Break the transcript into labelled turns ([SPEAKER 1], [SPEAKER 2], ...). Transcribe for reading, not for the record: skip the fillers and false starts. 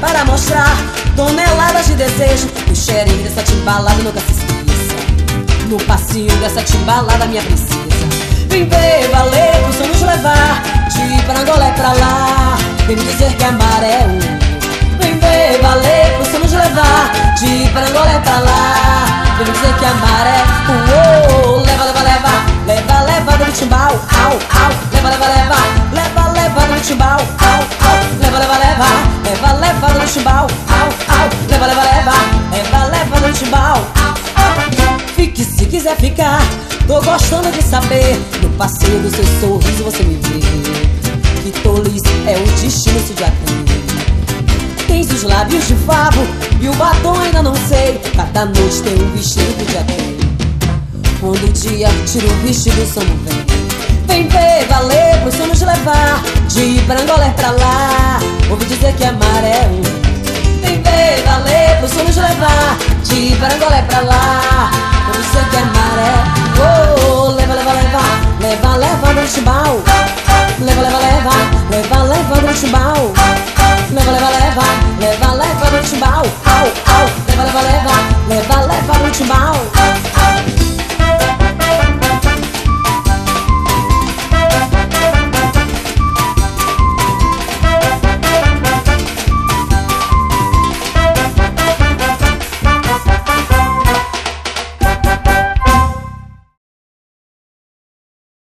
[SPEAKER 1] para mostrar toneladas de desejo. O cheirinho dessa timbalada nunca se esqueça. No passinho dessa timbalada, minha princesa. Vem ver, valer, pro nos levar de Parangolé pra lá. Vem me dizer que amar é um. Vem ver, valer, pro nos levar de Parangolé pra lá. Vem me dizer que amar é um. Leva, leva, leva, leva, leva do timbal, au, au. Leva, leva, leva, leva, leva do timbal, au, au. Leva, leva, leva, leva, leva do timbal, au, au. Leva, leva, leva, leva, leva do timbal, au, au. Fique se quiser ficar, tô gostando de saber. No passeio do seu sorriso você me vê. Que tolice é o destino se já tem. Tens os lábios de favo e o batom ainda não sei. Cada noite tem um vestido que já tem. Quando o dia tira o vestido, o sono vem. Vem ver, valer, pro sonho nos levar de Parangolé pra lá. Ouvi dizer que amar é um. Vem ver, valer, pro sonho nos levar de Parangolé pra lá. Ouvi dizer que amar é oh, leva, leva, leva, leva, leva no chimbal. Leva, leva, leva, leva, leva no chimbal. Leva, leva, leva,